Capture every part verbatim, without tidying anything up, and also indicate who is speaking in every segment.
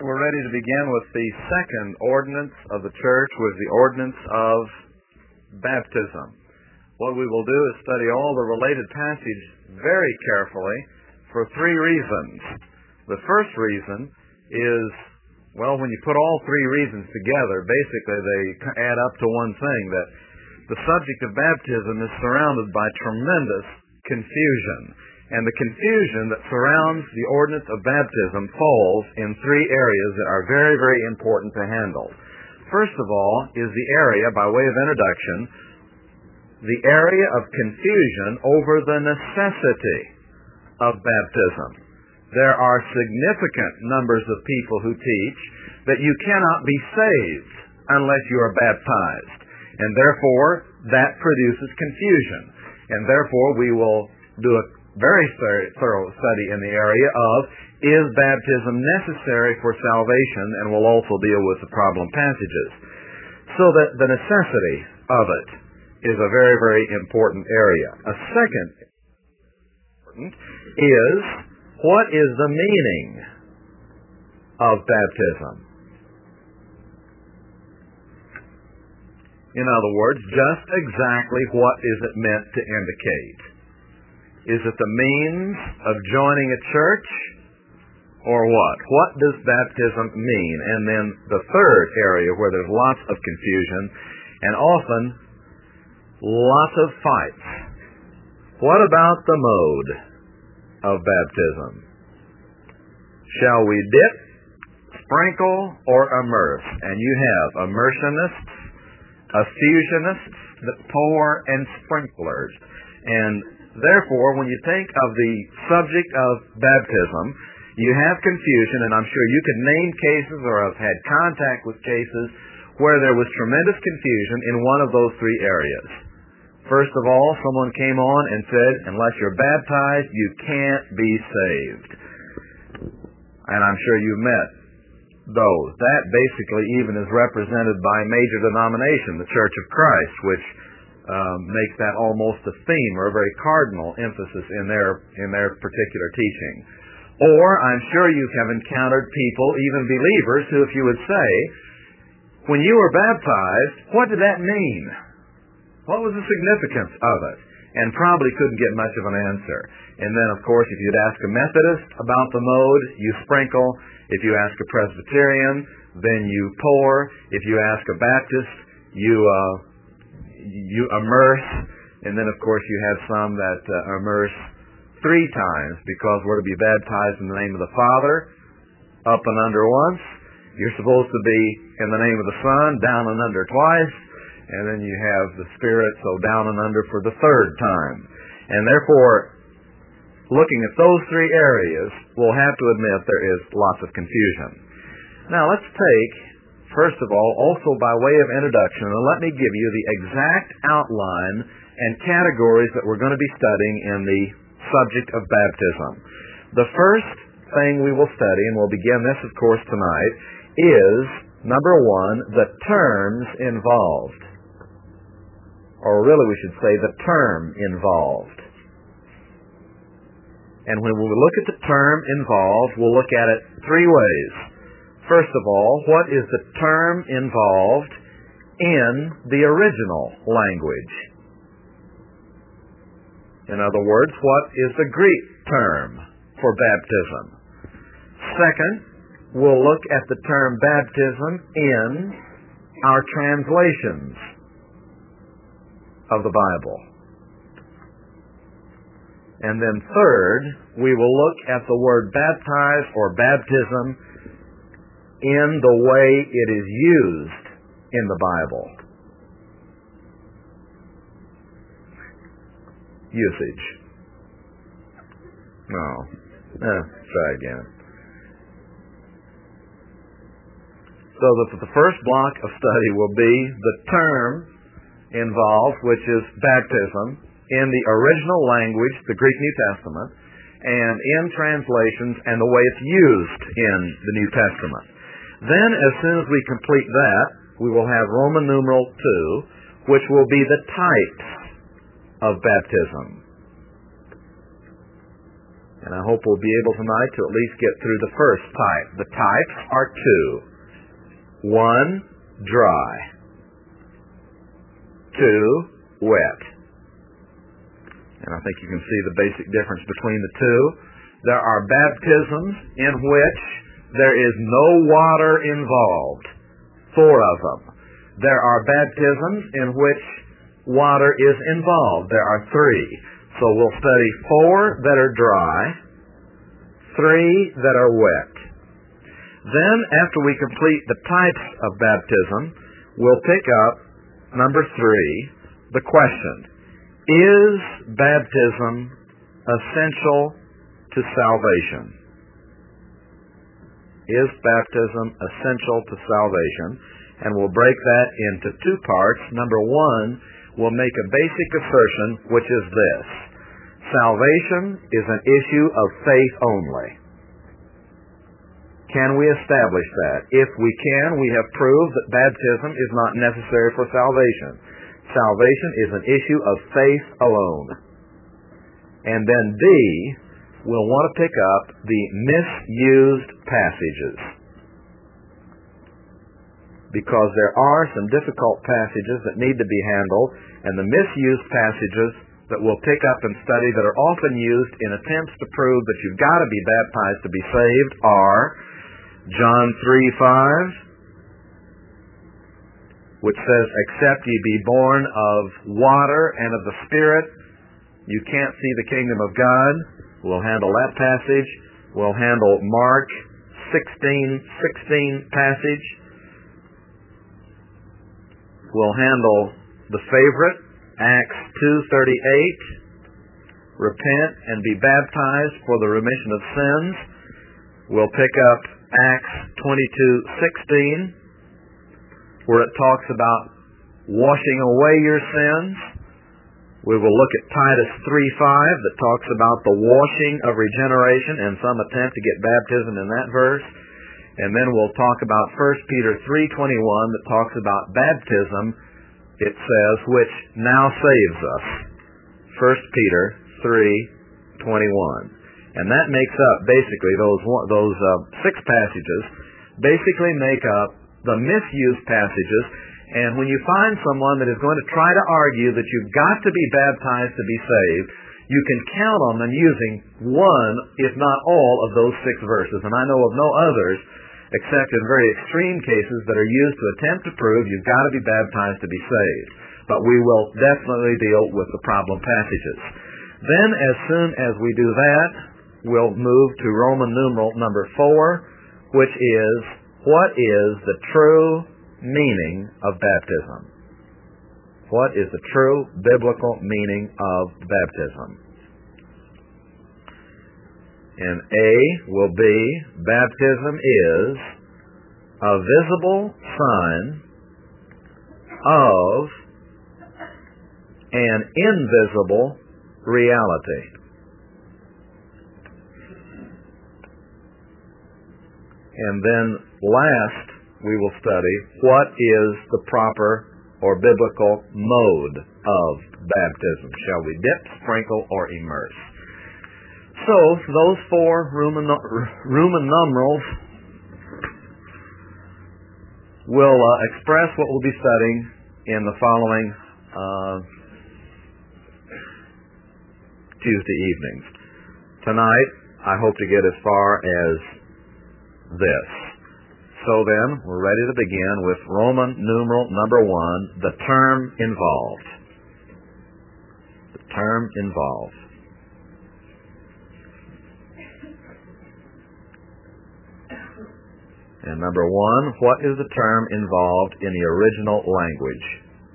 Speaker 1: we're ready to begin with the second ordinance of the church, was the ordinance of baptism. What we will do is study all the related passages very carefully for three reasons. The first reason is, well, when you put all three reasons together, basically they add up to one thing, that the subject of baptism is surrounded by tremendous confusion. And the confusion that surrounds the ordinance of baptism falls in three areas that are very, very important to handle. First of all is the area, by way of introduction, the area of confusion over the necessity of baptism. There are significant numbers of people who teach that you cannot be saved unless you are baptized. And therefore, that produces confusion. And therefore, we will do a very thorough study in the area of, is baptism necessary for salvation, and we'll also deal with the problem passages. So that the necessity of it is a very, very important area. A second important is, what is the meaning of baptism? In other words, just exactly what is it meant to indicate? Is it the means of joining a church, or what? What does baptism mean? And then the third area where there's lots of confusion and often lots of fights. What about the mode of baptism? Shall we dip, sprinkle, or immerse? And you have immersionists, effusionists that pour, and sprinklers. And therefore, when you think of the subject of baptism, you have confusion, and I'm sure you could name cases or have had contact with cases where there was tremendous confusion in one of those three areas. First of all, someone came on and said, unless you're baptized, you can't be saved. And I'm sure you've met those. That basically even is represented by a major denomination, the Church of Christ, which Um, makes that almost a theme or a very cardinal emphasis in their in their particular teaching. Or I'm sure you have encountered people, even believers, who, if you would say, when you were baptized, what did that mean? What was the significance of it? And probably couldn't get much of an answer. And then, of course, if you'd ask a Methodist about the mode, you sprinkle. If you ask a Presbyterian, then you pour. If you ask a Baptist, you uh, you immerse. And then, of course, you have some that uh, immerse three times, because we're to be baptized in the name of the Father, up and under once. You're supposed to be in the name of the Son, down and under twice. And then you have the Spirit, so down and under for the third time. And therefore, looking at those three areas, we'll have to admit there is lots of confusion. Now, let's take, first of all, also by way of introduction, and let me give you the exact outline and categories that we're going to be studying in the subject of baptism. The first thing we will study, and we'll begin this, of course, tonight, is, number one, the terms involved. Or really we should say the term involved. And when we look at the term involved, we'll look at it three ways. First of all, what is the term involved in the original language? In other words, what is the Greek term for baptism? Second, we'll look at the term baptism in our translations of the Bible. And then third, we will look at the word baptize or baptism in the way it is used in the Bible. Usage. No. Eh, try again. So that the first block of study will be the term involved, which is baptism, in the original language, the Greek New Testament, and in translations and the way it's used in the New Testament. Then, as soon as we complete that, we will have Roman numeral two, which will be the types of baptism. And I hope we'll be able tonight to at least get through the first type. The types are two. One, dry. Two, wet. And I think you can see the basic difference between the two. There are baptisms in which there is no water involved. Four of them. There are baptisms in which water is involved. There are three. So we'll study four that are dry, three that are wet. Then, after we complete the types of baptism, we'll pick up number three, the question: is baptism essential to salvation? Is baptism essential to salvation? And we'll break that into two parts. Number one, we'll make a basic assertion, which is this: salvation is an issue of faith only. Can we establish that? If we can, we have proved that baptism is not necessary for salvation. Salvation is an issue of faith alone. And then B, we'll want to pick up the misused passages, because there are some difficult passages that need to be handled, and the misused passages that we'll pick up and study that are often used in attempts to prove that you've got to be baptized to be saved are John three five, which says, "Except ye be born of water and of the Spirit, you can't see the kingdom of God." We'll handle that passage. We'll handle Mark sixteen sixteen passage. We'll handle the favorite, Acts two thirty-eight, repent and be baptized for the remission of sins. We'll pick up Acts twenty-two sixteen, where it talks about washing away your sins. We will look at Titus three five, that talks about the washing of regeneration and some attempt to get baptism in that verse. And then we'll talk about First Peter three twenty-one, that talks about baptism, it says, which now saves us. First Peter three twenty-one. And that makes up basically those those uh, six passages, basically make up the misused passages. And when you find someone that is going to try to argue that you've got to be baptized to be saved, you can count on them using one, if not all, of those six verses. And I know of no others, except in very extreme cases, that are used to attempt to prove you've got to be baptized to be saved. But we will definitely deal with the problem passages. Then, as soon as we do that, we'll move to Roman numeral number four, which is, what is the true meaning of baptism? What is the true biblical meaning of baptism? And A will be, baptism is a visible sign of an invisible reality. And then last, we will study what is the proper or biblical mode of baptism. Shall we dip, sprinkle, or immerse? So, those four Roman, Roman numerals will uh, express what we'll be studying in the following uh, Tuesday evenings. Tonight, I hope to get as far as this. So then, we're ready to begin with Roman numeral number one, the term involved. The term involved. And number one, what is the term involved in the original language?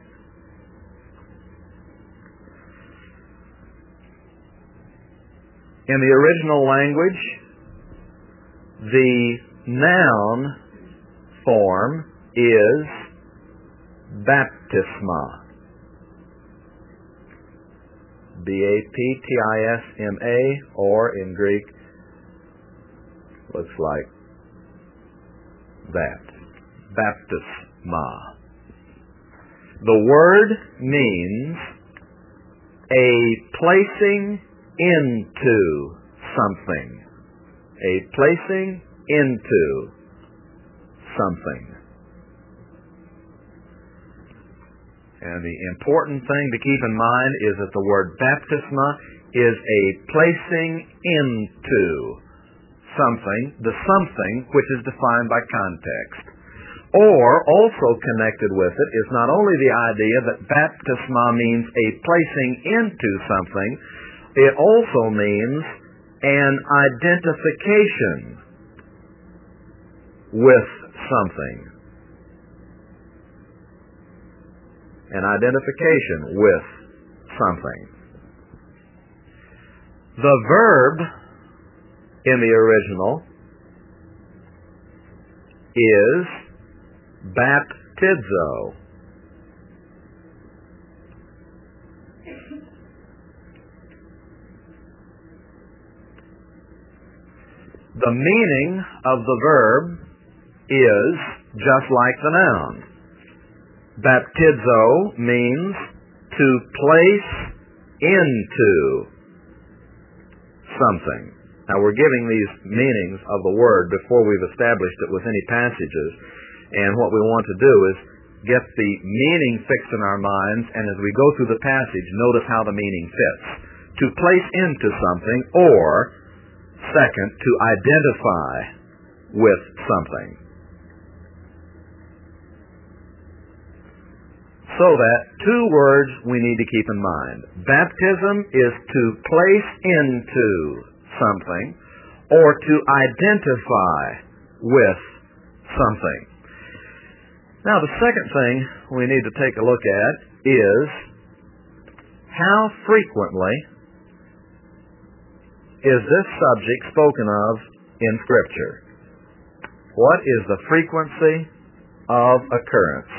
Speaker 1: In the original language, the noun form is baptisma. B A P T I S M A, or in Greek, looks like that. Baptisma. The word means a placing into something. A placing into something. And the important thing to keep in mind is that the word baptisma is a placing into something, the something which is defined by context. Or, also connected with it is not only the idea that baptisma means a placing into something, it also means an identification with something. An identification with something. The verb in the original is baptizo. The meaning of the verb is just like the noun. Baptizo means to place into something. Now we're giving these meanings of the word before we've established it with any passages, and what we want to do is get the meaning fixed in our minds, and as we go through the passage, notice how the meaning fits. To place into something, or, second, to identify with something. So that two words we need to keep in mind. Baptism is to place into something, or to identify with something. Now, the second thing we need to take a look at is how frequently is this subject spoken of in Scripture? What is the frequency of occurrence?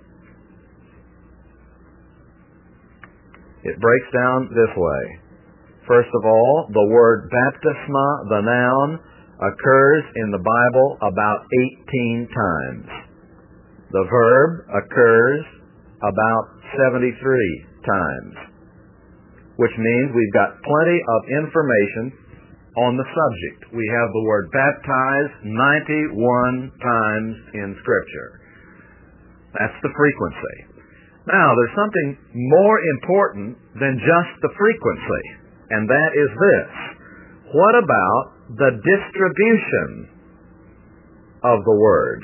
Speaker 1: It breaks down this way. First of all, the word baptisma, the noun, occurs in the Bible about eighteen times. The verb occurs about seventy-three times, which means we've got plenty of information on the subject. We have the word baptize ninety-one times in Scripture. That's the frequency. Now, there's something more important than just the frequency, and that is this. What about the distribution of the word?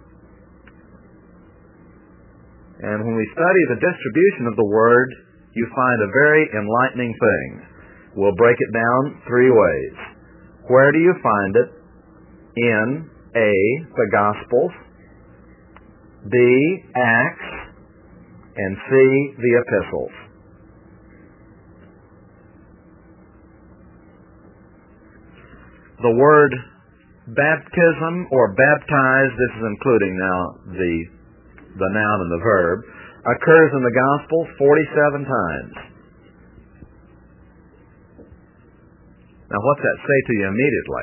Speaker 1: And when we study the distribution of the word, you find a very enlightening thing. We'll break it down three ways. Where do you find it? In A, the Gospels, B, Acts, and C, the Epistles. The word baptism or baptize, this is including now the the noun and the verb, occurs in the Gospels forty-seven times. Now what's that say to you immediately?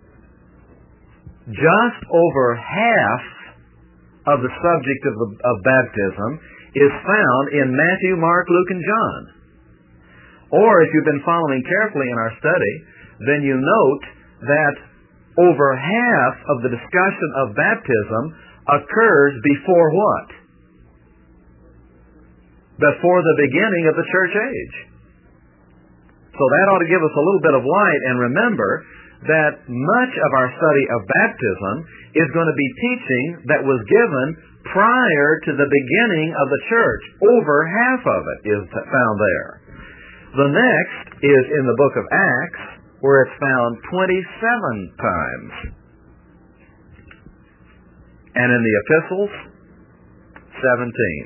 Speaker 1: Just over half of the subject of, the, of baptism is found in Matthew, Mark, Luke, and John. Or if you've been following carefully in our study, then you note that over half of the discussion of baptism occurs before what? Before the beginning of the church age. So that ought to give us a little bit of light, and remember that much of our study of baptism is going to be teaching that was given prior to the beginning of the church. Over half of it is found there. The next is in the book of Acts, where it's found twenty-seven times. And in the epistles, seventeen.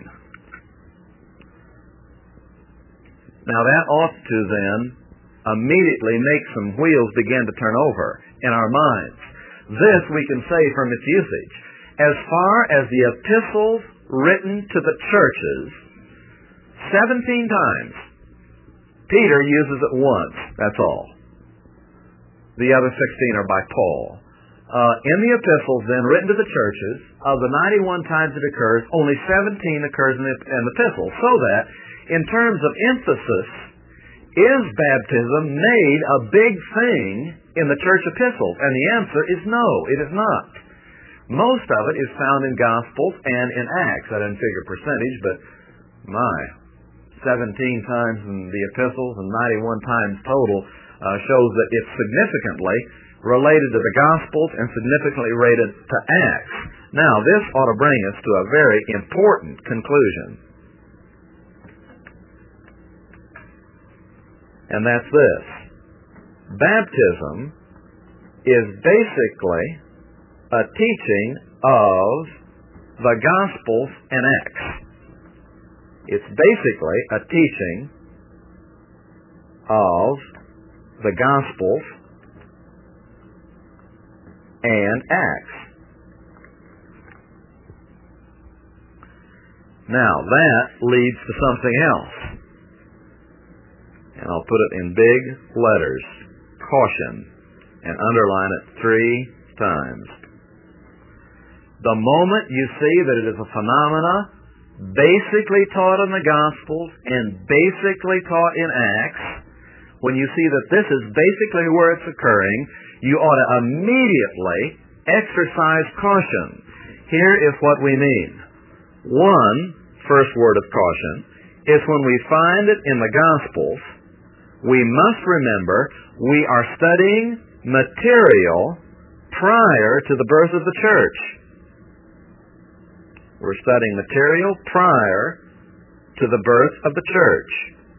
Speaker 1: Now that ought to then immediately make some wheels begin to turn over in our minds. This we can say from its usage. As far as the epistles written to the churches, seventeen times. Peter uses it once, that's all. The other sixteen are by Paul. Uh, in the epistles, then, written to the churches, of the ninety-one times it occurs, only seventeen occurs in the, in the epistles. So that, in terms of emphasis, Is baptism made a big thing in the church epistles? And the answer is no, it is not. Most of it is found in Gospels and in Acts. I didn't figure percentage, but my, seventeen times in the epistles and ninety-one times total uh, shows that it's significantly related to the Gospels and significantly related to Acts. Now, this ought to bring us to a very important conclusion. And that's this. Baptism is basically a teaching of the Gospels and Acts. It's basically a teaching of the Gospels and Acts. Now, that leads to something else. And I'll put it in big letters. Caution. And underline it three times. The moment you see that it is a phenomena basically taught in the Gospels and basically taught in Acts, when you see that this is basically where it's occurring, you ought to immediately exercise caution. Here is what we mean. One, first word of caution, is when we find it in the Gospels, we must remember we are studying material prior to the birth of the church. We're studying material prior to the birth of the church.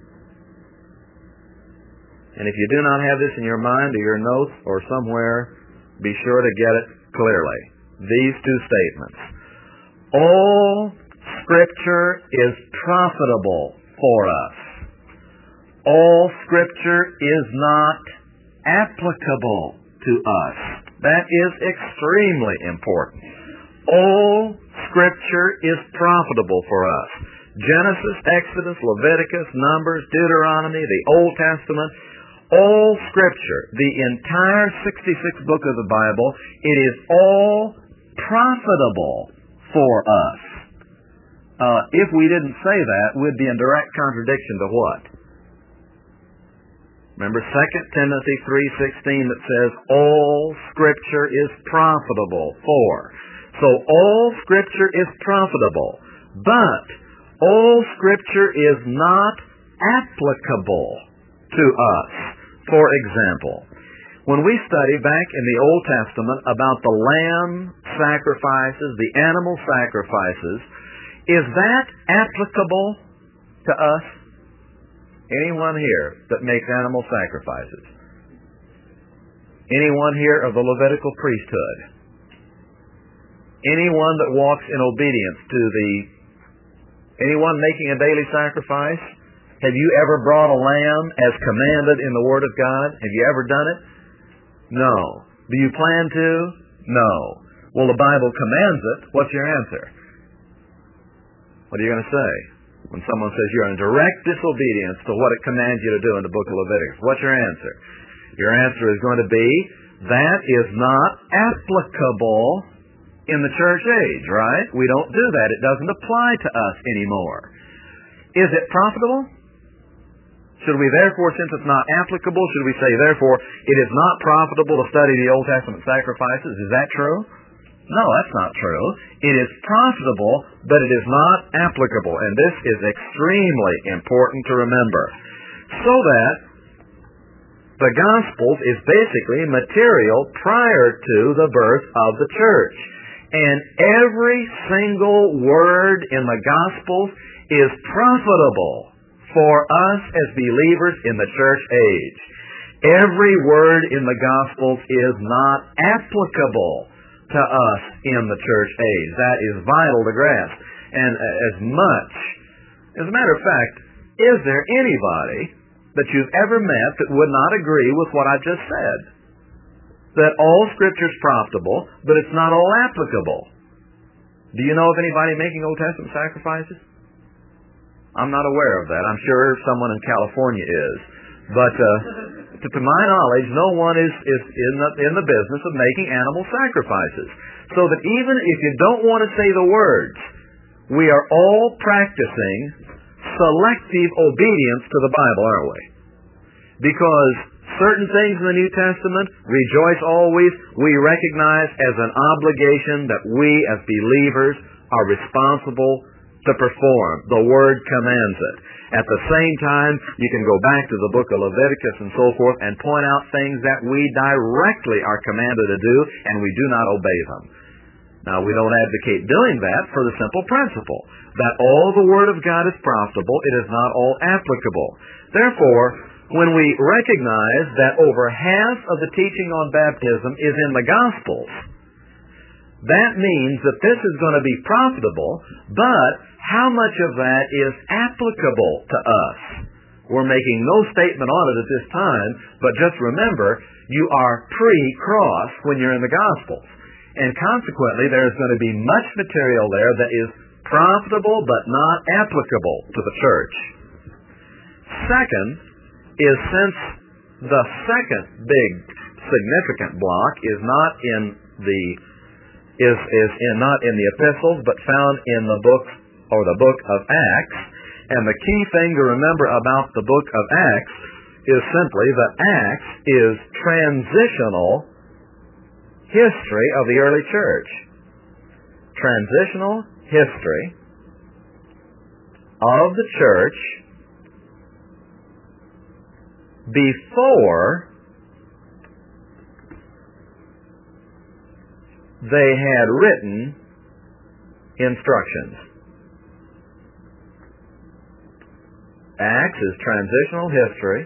Speaker 1: And if you do not have this in your mind or your notes or somewhere, be sure to get it clearly. These two statements. All Scripture is profitable for us. All Scripture is not applicable to us. That is extremely important. All Scripture is profitable for us. Genesis, Exodus, Leviticus, Numbers, Deuteronomy, the Old Testament, all Scripture, the entire sixty-six book of the Bible, it is all profitable for us. Uh, if we didn't say that, we'd be in direct contradiction to what? Remember Second Timothy three sixteen that says, all Scripture is profitable for. So all Scripture is profitable, but all Scripture is not applicable to us. For example, when we study back in the Old Testament about the lamb sacrifices, the animal sacrifices, is that applicable to us? Anyone here that makes animal sacrifices? Anyone here of the Levitical priesthood? Anyone that walks in obedience to the... Anyone making a daily sacrifice? Have you ever brought a lamb as commanded in the Word of God? Have you ever done it? No. Do you plan to? No. Well, the Bible commands it. What's your answer? What are you going to say? When someone says you're in direct disobedience to what it commands you to do in the book of Leviticus, what's your answer? Your answer is going to be, that is not applicable in the church age, right? We don't do that. It doesn't apply to us anymore. Is it profitable? Should we therefore, since it's not applicable, should we say, therefore, it is not profitable to study the Old Testament sacrifices? Is that true? No, that's not true. It is profitable, but it is not applicable. And this is extremely important to remember. So that the Gospels is basically material prior to the birth of the church. And every single word in the Gospels is profitable for us as believers in the church age. Every word in the Gospels is not applicable to us in the church age. That is vital to grasp. And as much, as a matter of fact, is there anybody that you've ever met that would not agree with what I just said? That all Scripture is profitable, but it's not all applicable. Do you know of anybody making Old Testament sacrifices? I'm not aware of that. I'm sure someone in California is. But uh, to, to my knowledge, no one is, is in, the, in the business of making animal sacrifices. So that even if you don't want to say the words, we are all practicing selective obedience to the Bible, aren't we? Because certain things in the New Testament, rejoice always, we recognize as an obligation that we as believers are responsible to perform. The Word commands it. At the same time, you can go back to the book of Leviticus and so forth and point out things that we directly are commanded to do and we do not obey them. Now, we don't advocate doing that for the simple principle that all the Word of God is profitable, it is not all applicable. Therefore, when we recognize that over half of the teaching on baptism is in the Gospels, that means that this is going to be profitable, but how much of that is applicable to us? We're making no statement on it at this time, but just remember, you are pre-cross when you're in the Gospels. And consequently, there's going to be much material there that is profitable but not applicable to the church. Second is, since the second big significant block is not in the is is in not in the epistles but found in the book or the book of Acts, and the key thing to remember about the book of Acts is simply that Acts is transitional history of the early church. Transitional history of the church before they had written instructions. Acts is transitional history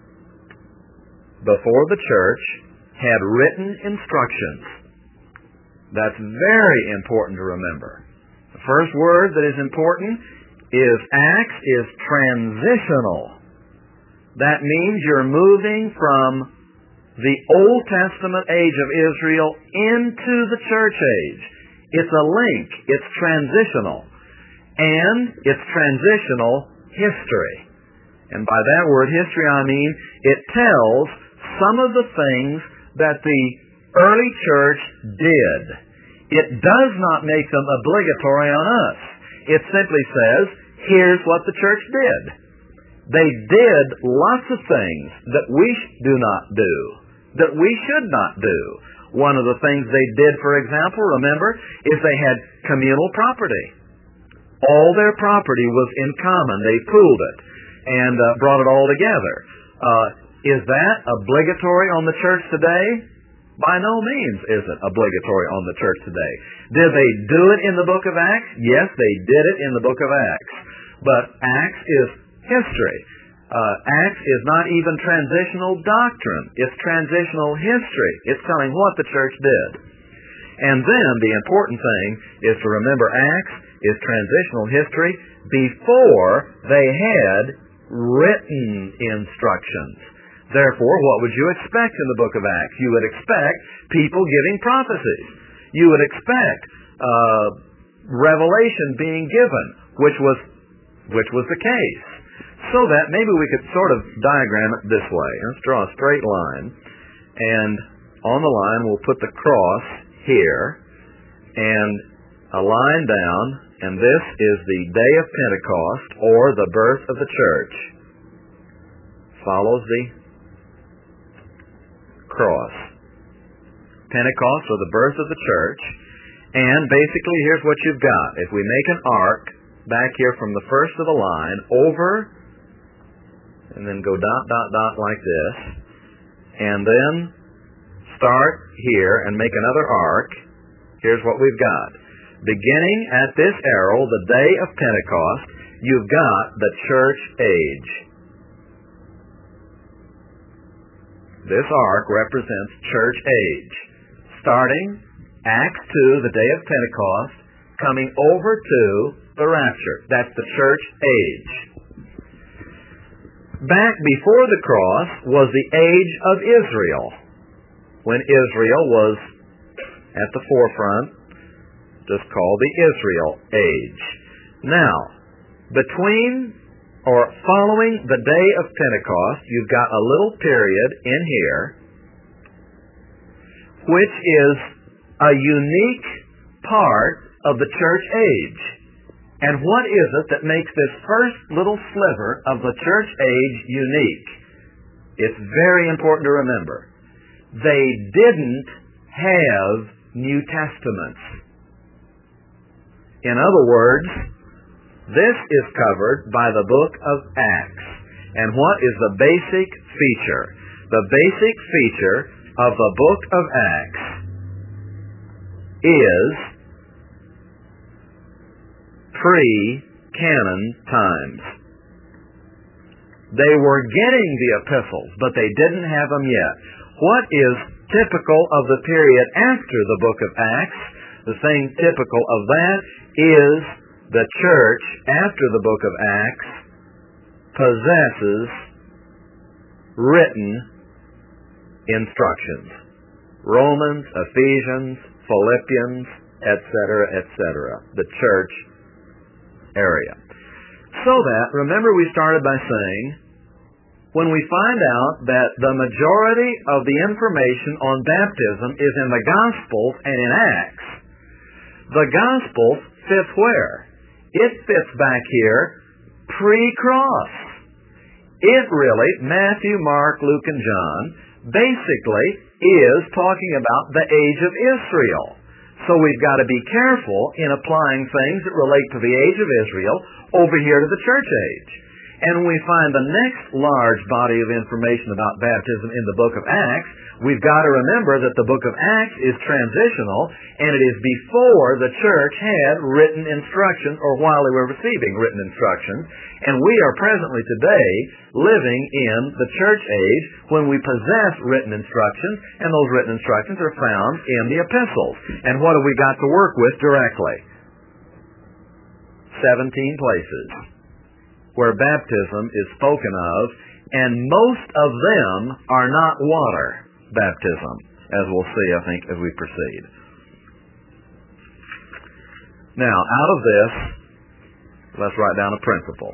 Speaker 1: before the church had written instructions. That's very important to remember. The first word that is important is Acts is transitional. That means you're moving from the Old Testament age of Israel into the church age. It's a link. It's transitional. And it's transitional history. And by that word history, I mean it tells some of the things that the early church did. It does not make them obligatory on us. It simply says, here's what the church did. They did lots of things that we do not do, that we should not do. One of the things they did, for example, remember, is they had communal property. All their property was in common. They pooled it and uh, brought it all together. Uh, is that obligatory on the church today? By no means is it obligatory on the church today. Did they do it in the book of Acts? Yes, they did it in the book of Acts. But Acts is history. Uh, Acts is not even transitional doctrine. It's transitional history. It's telling what the church did. And then the important thing is to remember Acts is transitional history before they had written instructions. Therefore, what would you expect in the book of Acts? You would expect people giving prophecies. You would expect uh, revelation being given, which was which was the case. So that maybe we could sort of diagram it this way. Let's draw a straight line, and on the line we'll put the cross here, and a line down, and this is the day of Pentecost, or the birth of the church. Follows the cross. Pentecost, or the birth of the church, and basically here's what you've got. If we make an arc back here from the first of the line over, and then go dot, dot, dot like this, and then start here and make another arc, here's what we've got. Beginning at this arrow, the day of Pentecost, you've got the church age. This arc represents church age. Starting Acts two, the day of Pentecost, coming over to the rapture. That's the church age. Back before the cross was the age of Israel, when Israel was at the forefront, just called the Israel age. Now, between or following the day of Pentecost, you've got a little period in here, which is a unique part of the church age. And what is it that makes this first little sliver of the church age unique? It's very important to remember. They didn't have New Testaments. In other words, this is covered by the book of Acts. And what is the basic feature? The basic feature of the book of Acts is pre-canon times. They were getting the epistles, but they didn't have them yet. What is typical of the period after the book of Acts? The thing typical of that is the church, after the book of Acts, possesses written instructions. Romans, Ephesians, Philippians, et cetera, et cetera. The church area. So that, remember we started by saying, when we find out that the majority of the information on baptism is in the Gospels and in Acts, the Gospels fits where? It fits back here pre-cross. It really, Matthew, Mark, Luke, and John, basically is talking about the age of Israel. So we've got to be careful in applying things that relate to the age of Israel over here to the church age. And we find the next large body of information about baptism in the book of Acts. We've got to remember that the book of Acts is transitional, and it is before the church had written instructions, or while they were receiving written instructions. And we are presently today living in the church age when we possess written instructions, and those written instructions are found in the epistles. And what have we got to work with directly? Seventeen places where baptism is spoken of, and most of them are not water baptism, as we'll see, I think, as we proceed. Now, out of this, let's write down a principle.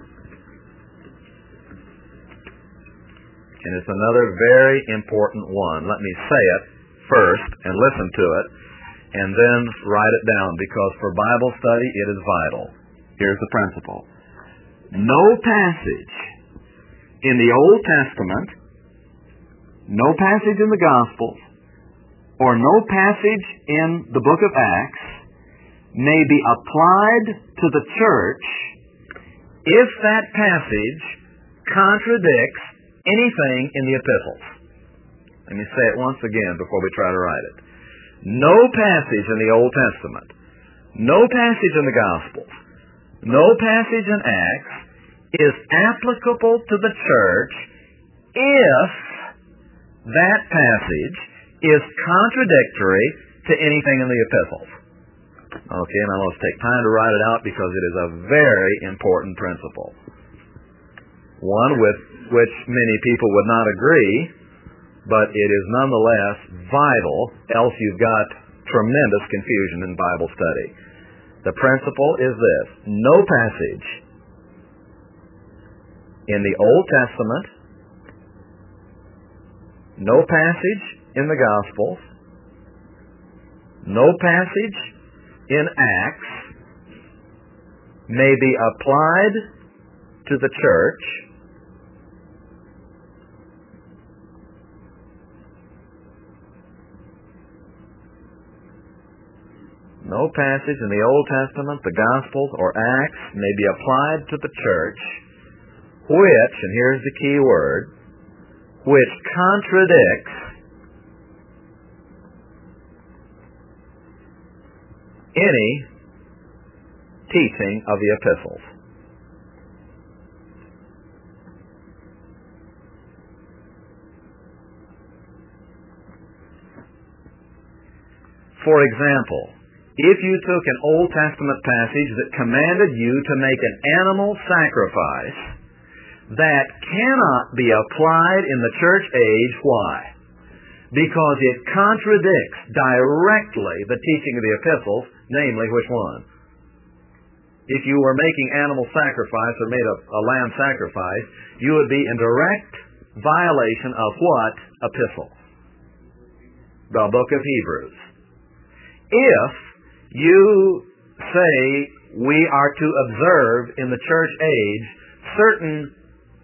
Speaker 1: And it's another very important one. Let me say it first and listen to it, and then write it down, because for Bible study it is vital. Here's the principle. No passage in the Old Testament, no passage in the Gospels, or no passage in the book of Acts may be applied to the church if that passage contradicts anything in the epistles. Let me say it once again before we try to write it. No passage in the Old Testament, no passage in the Gospels, no passage in Acts is applicable to the church if that passage is contradictory to anything in the epistles. Okay, now let's take time to write it out, because it is a very important principle. One with which many people would not agree, but it is nonetheless vital, else you've got tremendous confusion in Bible study. The principle is this: no passage in the Old Testament, no passage in the Gospels, no passage in Acts may be applied to the church No passage in the Old Testament, the Gospels, or Acts may be applied to the church which, and here's the key word, which contradicts any teaching of the epistles. For example, if you took an Old Testament passage that commanded you to make an animal sacrifice, that cannot be applied in the church age. Why? Because it contradicts directly the teaching of the epistles, namely which one? If you were making animal sacrifice or made a, a lamb sacrifice, you would be in direct violation of what epistle? The book of Hebrews. If you say we are to observe in the church age certain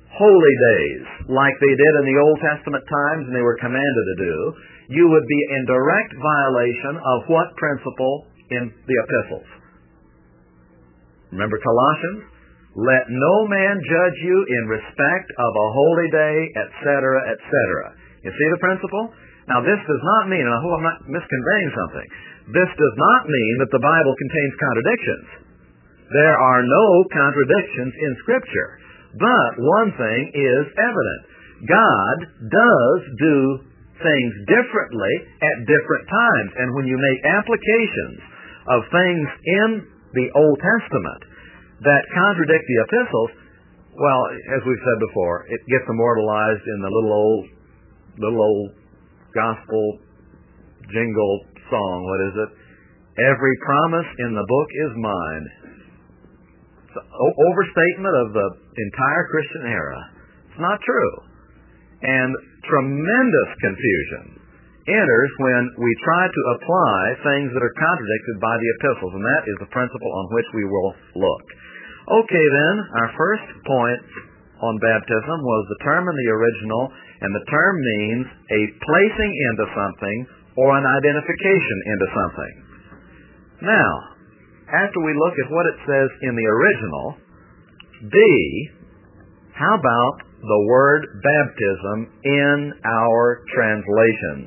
Speaker 1: holy days like they did in the Old Testament times and they were commanded to do, you would be in direct violation of what principle in the epistles? Remember Colossians? Let no man judge you in respect of a holy day, et cetera, et cetera. You see the principle? Now this does not mean, and I hope I'm not misconveying something, this does not mean that the Bible contains contradictions. There are no contradictions in Scripture. But one thing is evident. God does do things differently at different times. And when you make applications of things in the Old Testament that contradict the epistles, well, as we've said before, it gets immortalized in the little old, little old gospel jingle song. What is it? Every promise in the book is mine. It's an overstatement of the entire Christian era. It's not true. And tremendous confusion enters when we try to apply things that are contradicted by the epistles, and that is the principle on which we will look. Okay, then, our first point on baptism was the term in the original, and the term means a placing into something or an identification into something. Now, after we look at what it says in the original, B, how about the word baptism in our translations?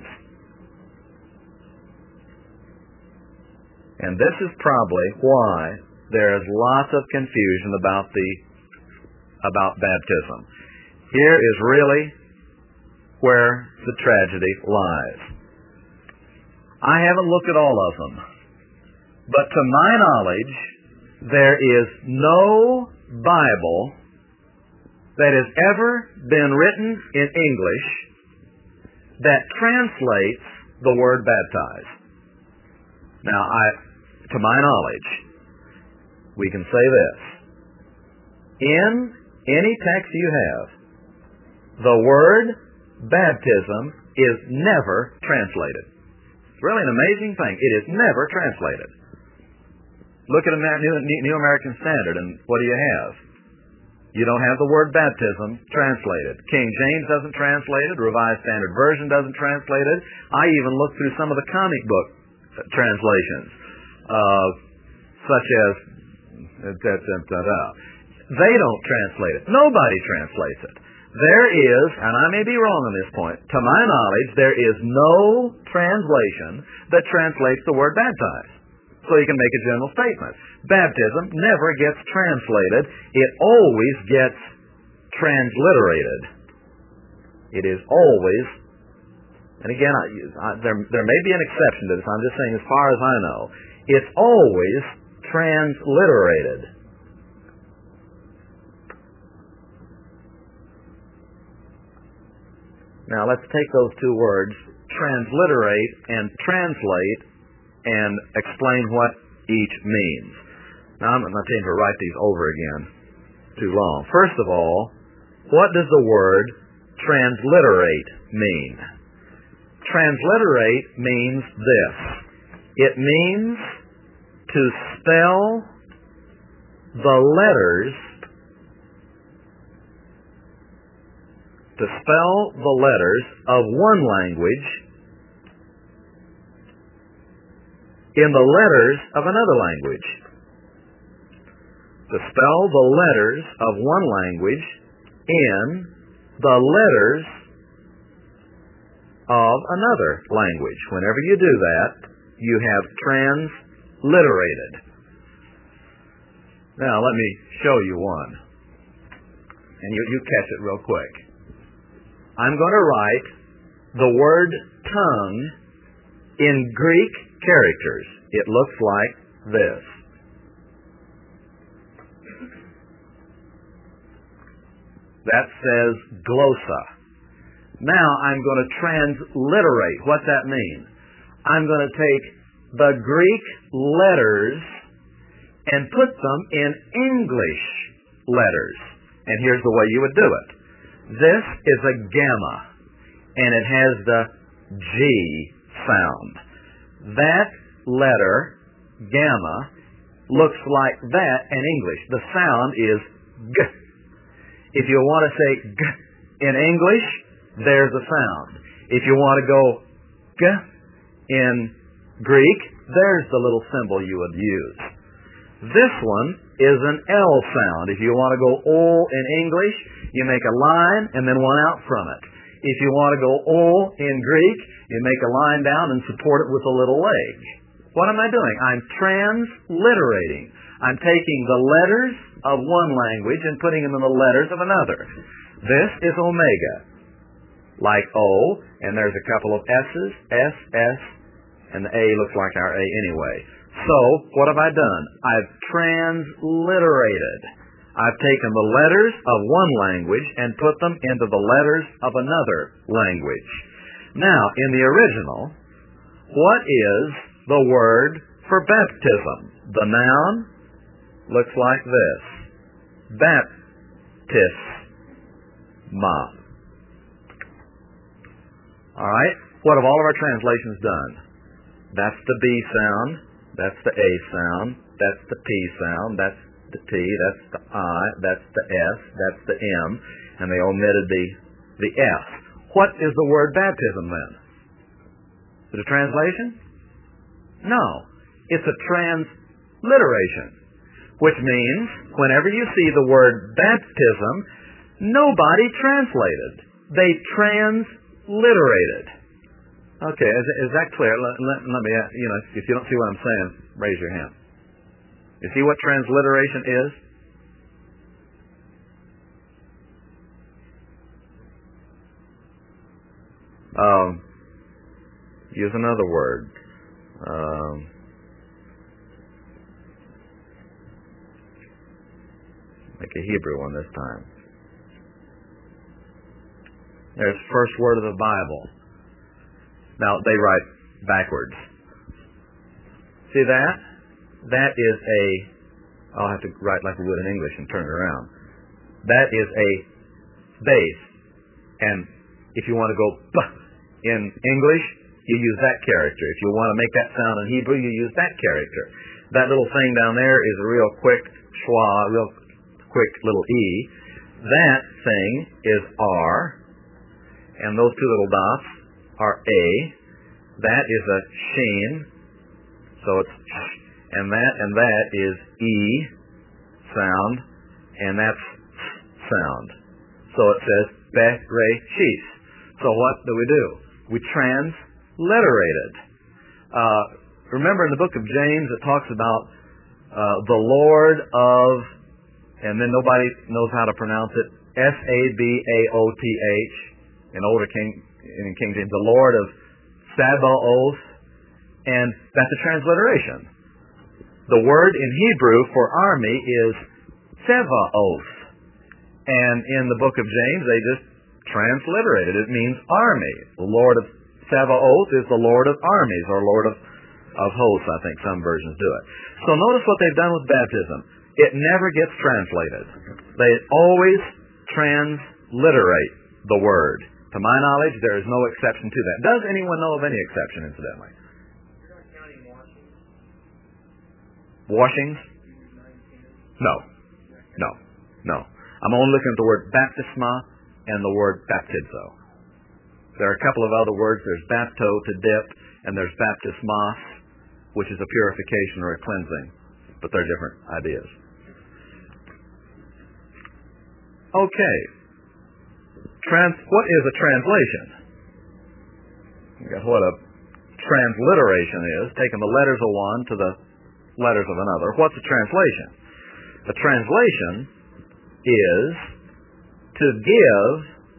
Speaker 1: And this is probably why there is lots of confusion about the about baptism. Here is really where the tragedy lies. I haven't looked at all of them, but to my knowledge, there is no Bible that has ever been written in English that translates the word baptize. Now, I, to my knowledge, we can say this. In any text you have, the word baptism is never translated. It's really an amazing thing. It is never translated. Look at a New, New American Standard, and what do you have? You don't have the word baptism translated. King James doesn't translate it. Revised Standard Version doesn't translate it. I even looked through some of the comic book translations, uh, such as da, da, da, da. They don't translate it. Nobody translates it. There is, and I may be wrong on this point, to my knowledge, there is no translation that translates the word baptize. So you can make a general statement. Baptism never gets translated. It always gets transliterated. It is always, and again, I, I, there, there may be an exception to this. I'm just saying as far as I know, it's always transliterated. Now let's take those two words, transliterate and translate, and explain what each means. Now, I'm not going to write these over again too long. First of all, what does the word transliterate mean? Transliterate means this. It means to spell the letters, to spell the letters of one language in the letters of another language. To spell the letters of one language in the letters of another language. Whenever you do that, you have transliterated. Now, let me show you one. And you, you catch it real quick. I'm going to write the word tongue in Greek characters. It looks like this. That says glossa. Now I'm going to transliterate. What's that mean? I'm going to take the Greek letters and put them in English letters. And here's the way you would do it. This is a gamma, and it has the G sound. That letter, gamma, looks like that in English. The sound is G. If you want to say g in English, there's a sound. If you want to go g in Greek, there's the little symbol you would use. This one is an L sound. If you want to go O in English, you make a line and then one out from it. If you want to go O in Greek, you make a line down and support it with a little leg. What am I doing? I'm transliterating. I'm taking the letters of one language and putting them in the letters of another. This is omega, like O, and there's a couple of S's, S, S, and the A looks like our A anyway. So, what have I done? I've transliterated. I've taken the letters of one language and put them into the letters of another language. Now, in the original, what is the word for baptism? The noun looks like this. Baptisma. All right? What have all of our translations done? That's the B sound. That's the A sound. That's the P sound. That's the T. That's the I. That's the S. That's the M. And they omitted the, the F. What is the word baptism then? Is it a translation? No. It's a transliteration, which means whenever you see the word baptism, nobody translated. They transliterated. Okay, is, is that clear? Let, let, let me, you know, if you don't see what I'm saying, raise your hand. You see what transliteration is? Um, use another word. Um, make a Hebrew one this time. There's the first word of the Bible. Now, they write backwards. See that? That is a, I'll have to write like we would in English and turn it around. That is a base. And if you want to go b in English, you use that character. If you want to make that sound in Hebrew, you use that character. That little thing down there is a real quick schwa, real quick little E. That thing is R, and those two little dots are A. That is a sheen, so it's sh, and that and that is E sound, and that's sound. So it says Bereshith. So what do we do? We transliterated. Uh, remember in the book of James it talks about uh, the Lord of, and then nobody knows how to pronounce it, S A B A O T H, in older King, in King James, the Lord of Sabaoth, and that's a transliteration. The word in Hebrew for army is Tsevaoth, and in the book of James they just transliterated. It means army. The Lord of Sabaoth is the Lord of armies, or Lord of, of hosts, I think some versions do it. So notice what they've done with baptism. It never gets translated. They always transliterate the word. To my knowledge, there is no exception to that. Does anyone know of any exception, incidentally?
Speaker 2: You're not counting washings?
Speaker 1: Washings? No. No. No. I'm only looking at the word baptisma and the word baptizo. There are a couple of other words. There's bapto, to dip, and there's baptismos, which is a purification or a cleansing. But they're different ideas. Okay. Trans, what is a translation? Guess what a transliteration is, taking the letters of one to the letters of another. What's a translation? A translation is to give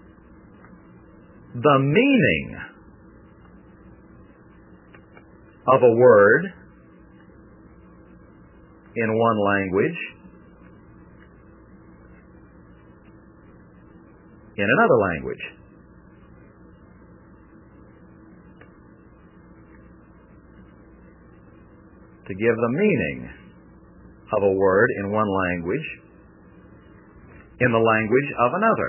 Speaker 1: the meaning of a word in one language in another language. To give the meaning of a word in one language in the language of another.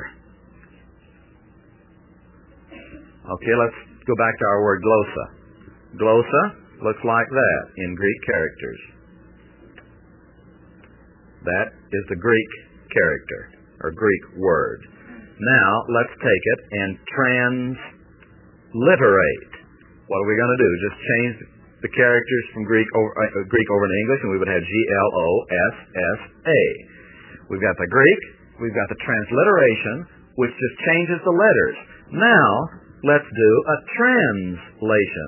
Speaker 1: Okay, let's go back to our word glossa. Glossa looks like that in Greek characters. That is the Greek character. or Greek word. Now, let's take it and transliterate. What are we going to do? Just change the characters from Greek over, uh, Greek over to English, and we would have G L O S S A. We've got the Greek, we've got the transliteration, which just changes the letters. Now, let's do a translation.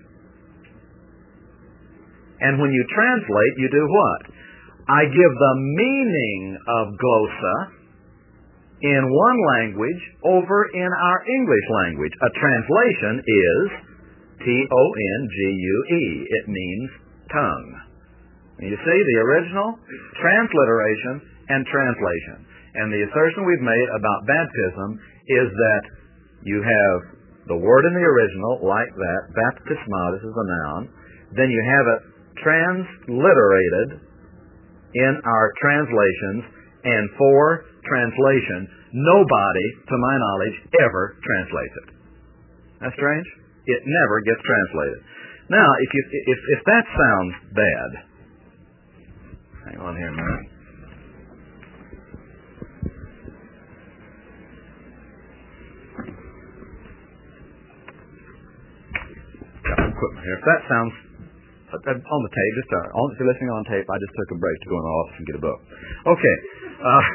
Speaker 1: And when you translate, you do what? I give the meaning of glossa in one language over in our English language. A translation is T O N G U E. It means tongue. And you see the original, transliteration, and translation. And the assertion we've made about baptism is that you have the word in the original, like that, baptisma, this is a noun. Then you have it transliterated in our translations, and for translation, nobody, to my knowledge, ever translates it. That's strange? It never gets translated. Now, if you if if that sounds bad, hang on here a minute. Got some equipment here. If that sounds on the tape, just uh, if you're listening on tape, I just took a break to go in the office and get a book. Okay. Uh,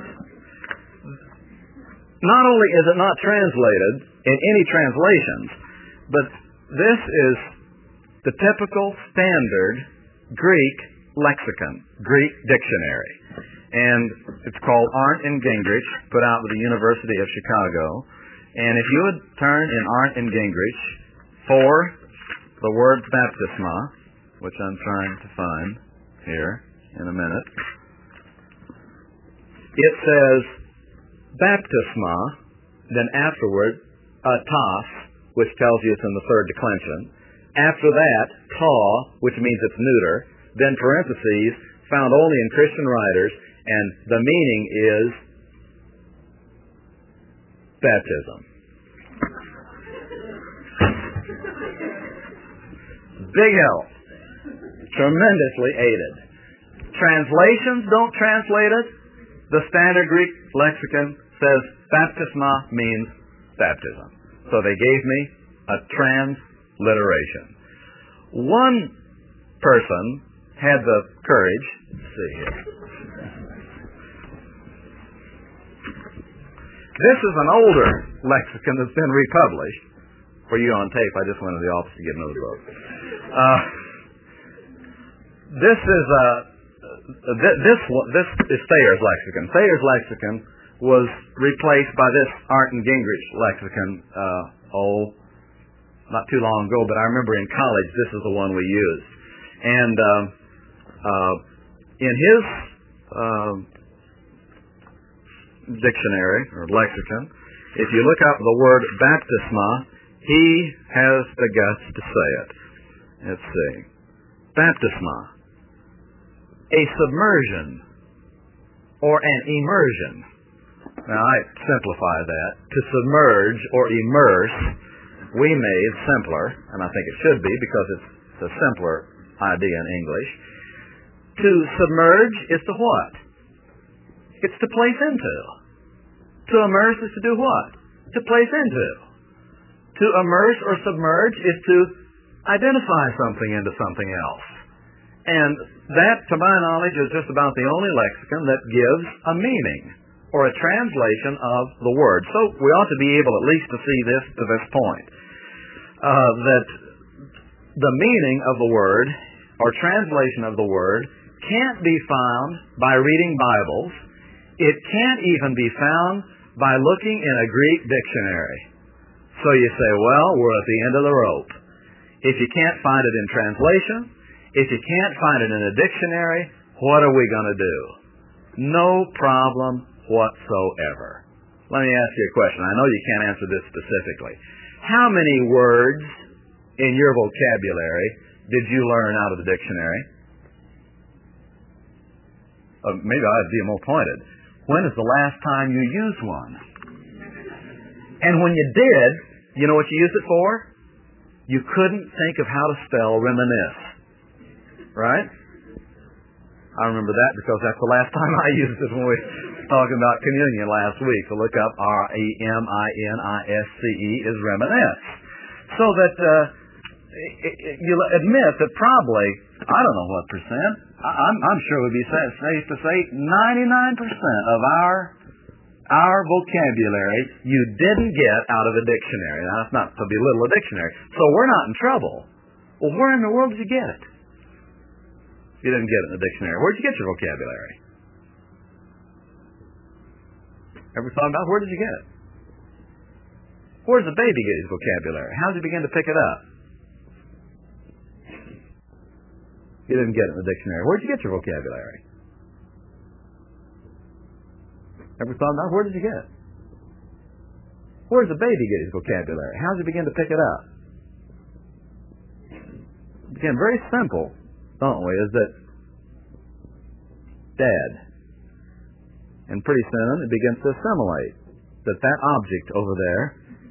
Speaker 1: not only is it not translated in any translations, but this is the typical standard Greek lexicon, Greek dictionary. And it's called Arndt and Gingrich, put out with the University of Chicago. And if you would turn in Arndt and Gingrich for the word baptisma, which I'm trying to find here in a minute, it says baptisma, then afterward, atas, which tells you it's in the third declension. After that, ta, which means it's neuter, then parentheses, found only in Christian writers, and the meaning is baptism. Big help. Tremendously aided. Translations don't translate it. The standard Greek lexicon says baptisma means baptism. So they gave me a transliteration. One person had the courage, let's see here. This is an older lexicon that's been republished. For you on tape, I just went to the office to get another book. Uh, this is a th- this this is Thayer's lexicon. Thayer's lexicon was replaced by this Arndt and Gingrich lexicon. Uh, oh, not too long ago, but I remember in college this is the one we used. And uh, uh, in his uh, dictionary or lexicon, if you look up the word baptisma, he has the guts to say it. Let's see. Baptisma. A submersion or an immersion. Now, I simplify that. To submerge or immerse, we made simpler, and I think it should be because it's a simpler idea in English. To submerge is to what? It's to place into. To immerse is to do what? To place into. To immerse or submerge is to identify something into something else. And that, to my knowledge, is just about the only lexicon that gives a meaning or a translation of the word. So we ought to be able at least to see this to this point. Uh, that the meaning of the word or translation of the word can't be found by reading Bibles. It can't even be found by looking in a Greek dictionary. So you say, well, we're at the end of the rope. If you can't find it in translation, if you can't find it in a dictionary, what are we going to do? No problem whatsoever. Let me ask you a question. I know you can't answer this specifically. How many words in your vocabulary did you learn out of the dictionary? Uh, maybe I'd be more pointed. When is the last time you used one? And when you did, you know what you used it for? You couldn't think of how to spell reminisce. Right? I remember that because that's the last time I used it when we
Speaker 3: talking about communion last week. So look up R E M I N I S C E is reminisce. So that uh, it, it, you'll admit that probably, I don't know what percent, I'm, I'm sure it would be safe to say ninety-nine percent of our our vocabulary you didn't get out of a dictionary. Now, that's not to belittle a dictionary. So we're not in trouble. Well, where in the world did you get it? You didn't get it in the dictionary. Where did you get your vocabulary? Ever thought about where did you get it? Where does a baby get his vocabulary? How does he begin to pick it up? You didn't get it in the dictionary. Where did you get your vocabulary? Ever thought about where did you get it? Where does a baby get his vocabulary? How does he begin to pick it up? Again, very simple, don't we, is that Dad. And pretty soon it begins to assimilate that that object over there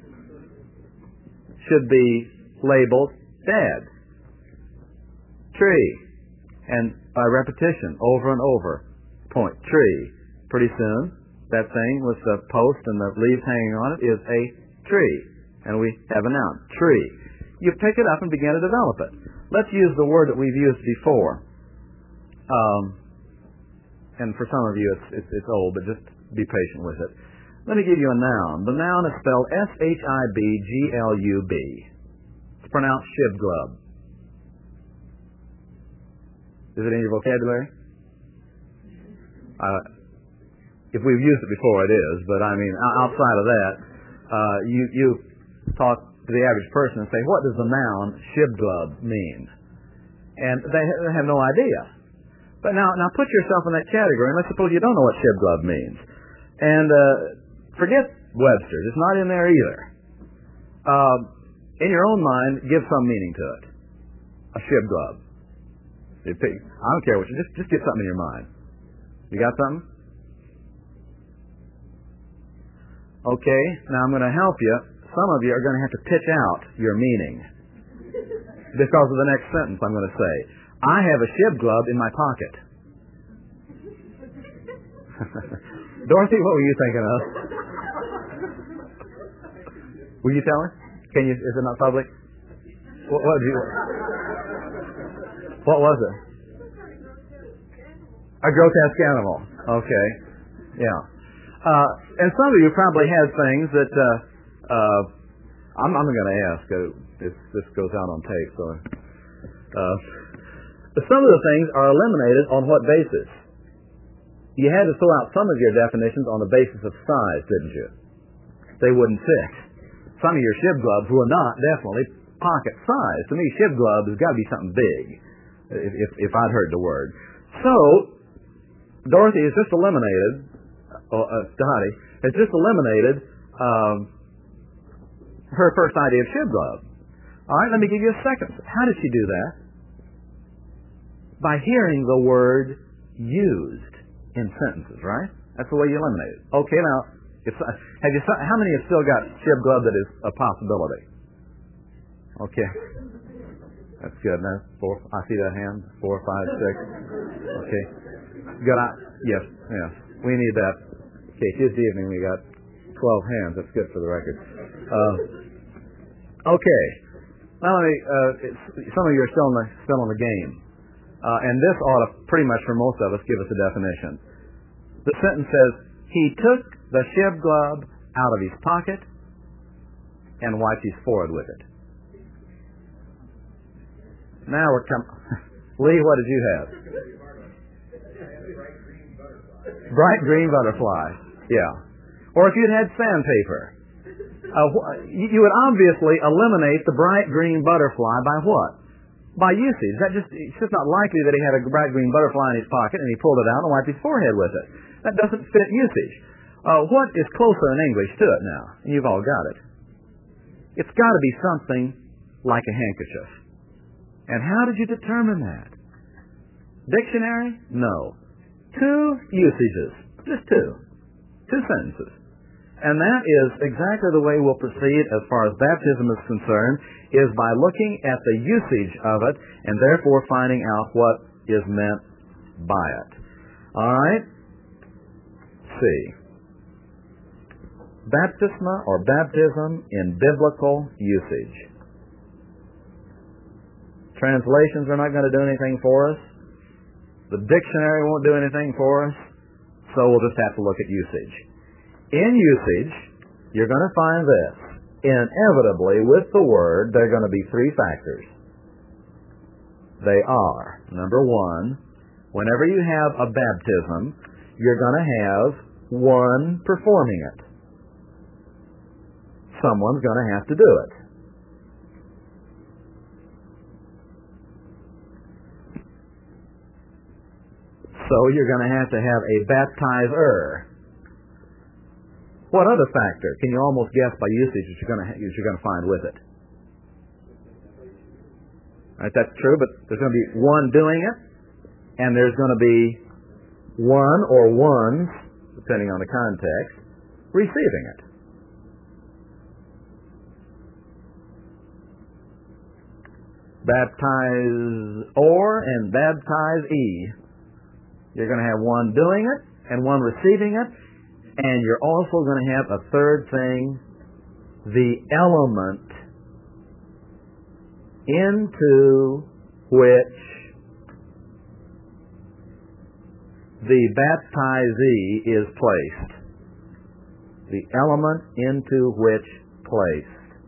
Speaker 3: should be labeled Dad. Tree. And by repetition, over and over, point, tree. Pretty soon, that thing with the post and the leaves hanging on it is a tree. And we have a noun, tree. You pick it up and begin to develop it. Let's use the word that we've used before. Um, and for some of you it's, it's, it's old, but just be patient with it. Let me give you a noun. The noun is spelled S H I B G L U B. It's pronounced shibglub. Is it in your vocabulary? Uh, if we've used it before, it is. But I mean, outside of that, uh, you you talk to the average person and say, "What does the noun shibglub mean?" And they have no idea. But now, now put yourself in that category, and let's suppose you don't know what shibglub means, and uh, forget Webster's; it's not in there either. Uh, in your own mind, give some meaning to it. A shibglub. I don't care what you just just get something in your mind. You got something? Okay, now I'm going to help you. Some of you are going to have to pitch out your meaning because of the next sentence I'm going to say. I have a shibglub in my pocket. Dorothy, what were you thinking of? Will you tell her? Can you? Is it not public? What, what did you? What was it? A grotesque animal. Okay. Yeah. Uh, and some of you probably had things that uh, uh, I'm, I'm going to ask. Uh, this, this goes out on tape, so. Uh, some of the things are eliminated on what basis? You had to fill out some of your definitions on the basis of size, didn't you? They wouldn't fit. Some of your shibglubs were not definitely pocket size. To me, shibglub has got to be something big, if, if, if I'd heard the word. So, Dorothy has just eliminated, uh, uh, Dottie, has just eliminated um, her first idea of shibglub. All right, let me give you a second. How did she do that? By hearing the word used in sentences, right? That's the way you eliminate it. Okay, now, if, have you? How many have still got shibglub that is a possibility? Okay, that's good. Now, four. I see that hand. Four, five, six. Okay, good. I, yes, yes. We need that. Okay, Tuesday evening we got twelve hands. That's good for the record. Uh, okay. Now, let me. Uh, some of you are still in the still in the game. Uh, and this ought to, pretty much for most of us, give us a definition. The sentence says, he took the shibglub out of his pocket and wiped his forehead with it. Now we're coming. Lee, what did you have? Bright green butterfly. Yeah. Or if you'd had sandpaper. Uh, you would obviously eliminate the bright green butterfly by what? By usage. That just, it's just not likely that he had a bright green butterfly in his pocket and he pulled it out and wiped his forehead with it. That doesn't fit usage. Uh, what is closer in English to it now? You've all got it. It's got to be something like a handkerchief. And how did you determine that? Dictionary? No. Two usages. Just two. Two sentences. And that is exactly the way we'll proceed as far as baptism is concerned, is by looking at the usage of it and therefore finding out what is meant by it. All right? C. Baptisma or baptism in biblical usage. Translations are not going to do anything for us. The dictionary won't do anything for us. So we'll just have to look at usage. In usage, you're going to find this. Inevitably, with the word, there are going to be three factors. They are, number one, whenever you have a baptism, you're going to have one performing it. Someone's going to have to do it. So you're going to have to have a baptizer. What other factor can you almost guess by usage that you're going to, that you're going to find with it? Right, that's true, but there's going to be one doing it, and there's going to be one or ones, depending on the context, receiving it. Baptize or and baptize E. You're going to have one doing it and one receiving it, and you're also going to have a third thing, the element into which the baptizee is placed. The element into which placed.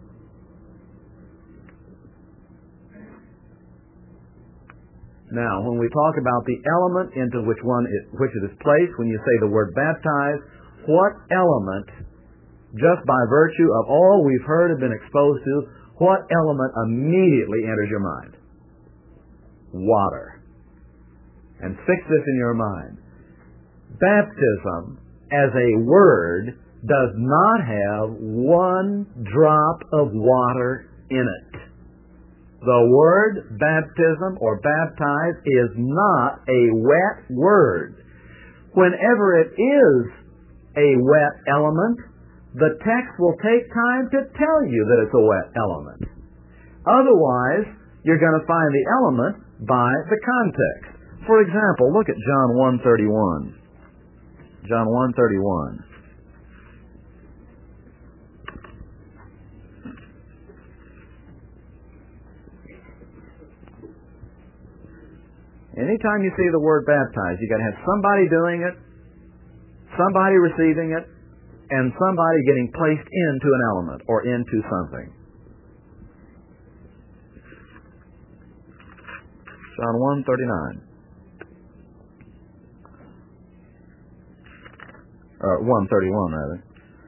Speaker 3: Now, when we talk about the element into which one it, which it is placed, when you say the word baptize, what element, just by virtue of all we've heard and been exposed to, what element immediately enters your mind? Water. And fix this in your mind. Baptism, as a word, does not have one drop of water in it. The word baptism or baptize is not a wet word. Whenever it is a wet element, the text will take time to tell you that it's a wet element. Otherwise, you're going to find the element by the context. For example, look at John one thirty-one. John one thirty-one. Anytime you see the word baptize, you've got to have somebody doing it, somebody receiving it, and somebody getting placed into an element or into something. John one thirty-nine. Or one thirty-one, rather.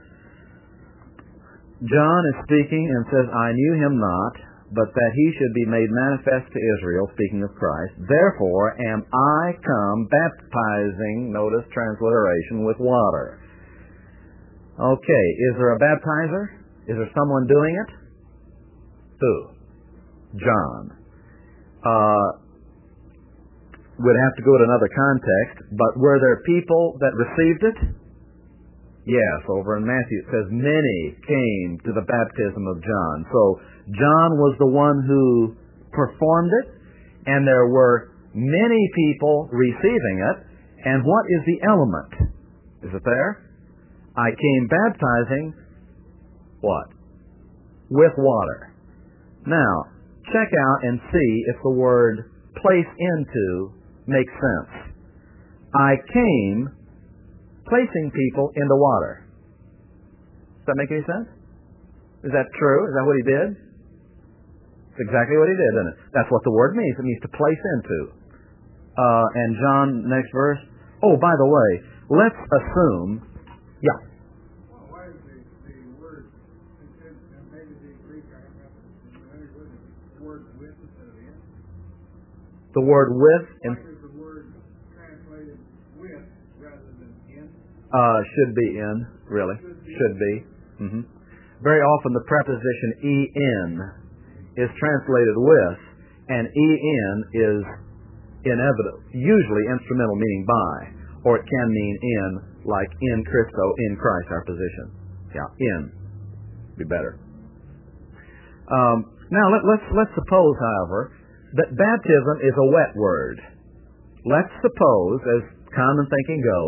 Speaker 3: John is speaking and says, I knew him not, but that he should be made manifest to Israel, speaking of Christ. Therefore am I come baptizing, notice transliteration, with water. Okay, is there a baptizer? Is there someone doing it? Who? John. Uh, would have to go to another context, but were there people that received it? Yes, over in Matthew it says, many came to the baptism of John. So John was the one who performed it, and there were many people receiving it. And what is the element? Is it there? I came baptizing, what? With water. Now, check out and see if the word place into makes sense. I came placing people in the water. Does that make any sense? Is that true? Is that what he did? It's exactly what he did, isn't it? That's what the word means. It means to place into. Uh, and John, next verse. Oh, by the way, let's assume, yeah.
Speaker 2: Well, why is the, the word, and maybe the Greek, I don't know, the word with instead of in?
Speaker 3: The word with.
Speaker 2: Why is the word translated with rather than in?
Speaker 3: Uh, should be in, really. Should be. Should be. Mm-hmm. Very often the preposition en is translated with, and en is inevitable, usually instrumental meaning by, or it can mean in, like in Christo, in Christ, our position. Yeah, in. Be better. Um, now, let, let's, let's suppose, however, that baptism is a wet word. Let's suppose, as common thinking goes,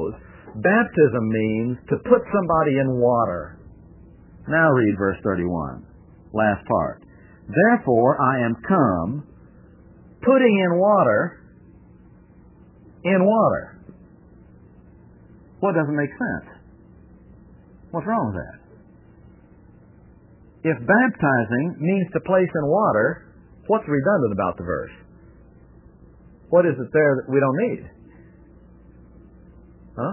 Speaker 3: Baptism means to put somebody in water. Now read verse thirty-one, last part. Therefore I am come, putting in water, in water. What doesn't make sense? What's wrong with that? If baptizing means to place in water, what's redundant about the verse? What is it there that we don't need? Huh?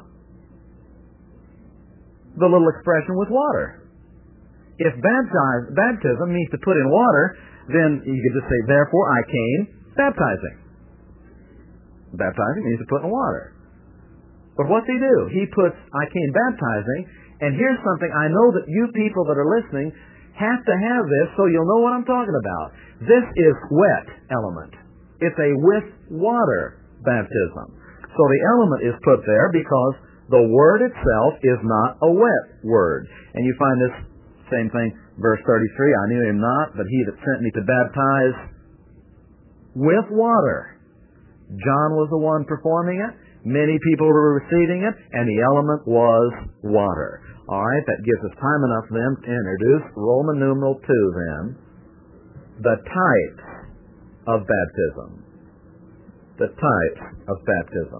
Speaker 3: The little expression with water. If baptize, baptism means to put in water, then you could just say, therefore I came baptizing. Baptizing means to put in water. But what's he do? He puts, I came baptizing, and here's something I know that you people that are listening have to have this so you'll know what I'm talking about. This is wet element. It's a with water baptism. So the element is put there because the word itself is not a wet word. And you find this same thing, verse thirty-three, I knew him not, but he that sent me to baptize with water. John was the one performing it. Many people were receiving it, and the element was water. All right, that gives us time enough then to introduce Roman numeral two then, the types of baptism. The types of baptism.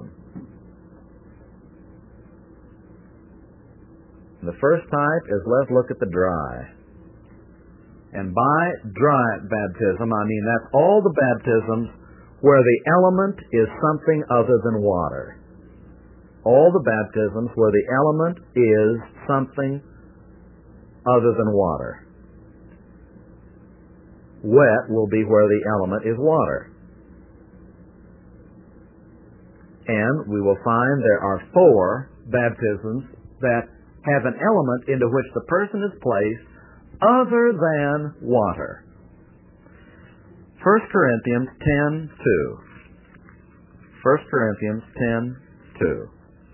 Speaker 3: The first type is, let's look at the dry. And by dry baptism, I mean that's all the baptisms where the element is something other than water. All the baptisms where the element is something other than water. Wet will be where the element is water. And we will find there are four baptisms that have an element into which the person is placed other than water. First Corinthians ten two. First Corinthians ten two.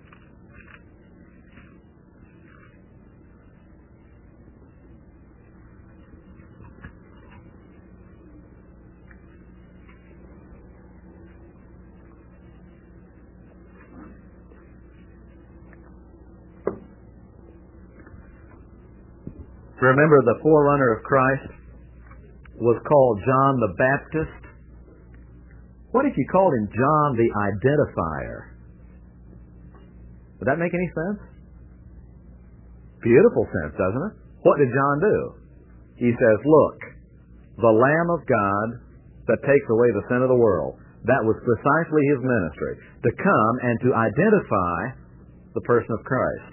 Speaker 3: Remember, the forerunner of Christ was called John the Baptist. What if you called him John the Identifier? Would that make any sense? Beautiful sense, doesn't it? What did John do? He says, look, the Lamb of God that takes away the sin of the world. That was precisely his ministry, to come and to identify the person of Christ.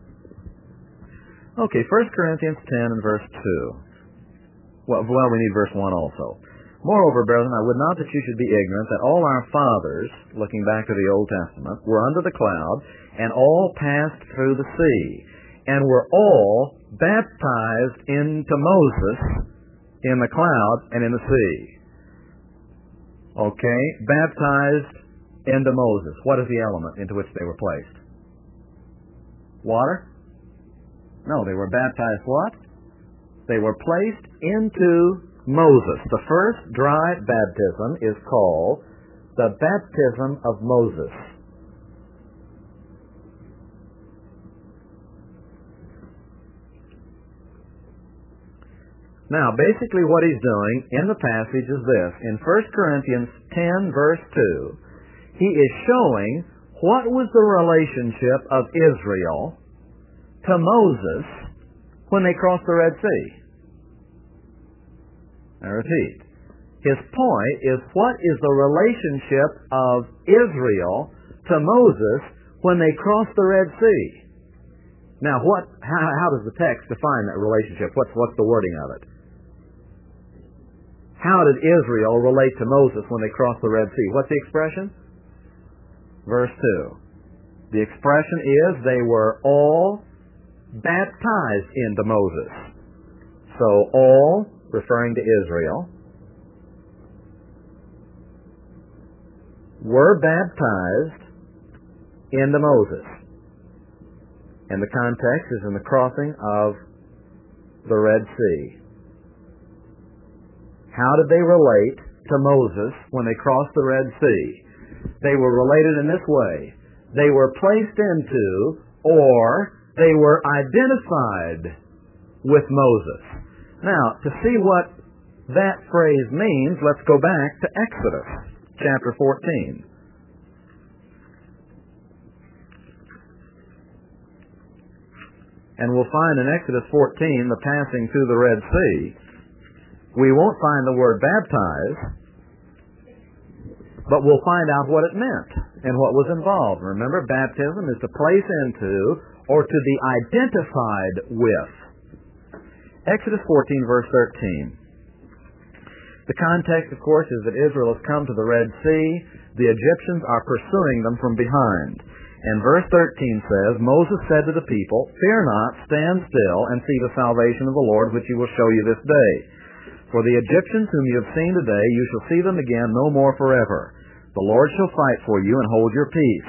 Speaker 3: Okay, First Corinthians ten and verse two. Well, well, we need verse one also. Moreover, brethren, I would not that you should be ignorant that all our fathers, looking back to the Old Testament, were under the cloud, and all passed through the sea, and were all baptized into Moses in the cloud and in the sea. Okay, baptized into Moses. What is the element into which they were placed? Water? No, they were baptized what? They were placed into Moses. The first dry baptism is called the baptism of Moses. Now, basically what he's doing in the passage is this. In First Corinthians ten, verse two, he is showing what was the relationship of Israel to Moses when they crossed the Red Sea. I repeat, his point is what is the relationship of Israel to Moses when they crossed the Red Sea? Now, what? How, how does the text define that relationship? What's what's the wording of it? How did Israel relate to Moses when they crossed the Red Sea? What's the expression? Verse two. The expression is they were all baptized into Moses. So all, referring to Israel, were baptized into Moses. And the context is in the crossing of the Red Sea. How did they relate to Moses when they crossed the Red Sea? They were related in this way. they were placed into, or they were identified with Moses. Now, to see what that phrase means, let's go back to Exodus chapter fourteen. And we'll find in Exodus fourteen, the passing through the Red Sea. We won't find the word baptize, but we'll find out what it meant and what was involved. Remember, baptism is to place into or to be identified with. Exodus fourteen, verse thirteen. The context, of course, is that Israel has come to the Red Sea. The Egyptians are pursuing them from behind. And verse thirteen says, Moses said to the people, "Fear not, stand still, and see the salvation of the Lord, which he will show you this day. For the Egyptians whom you have seen today, you shall see them again no more forever. The Lord shall fight for you, and hold your peace."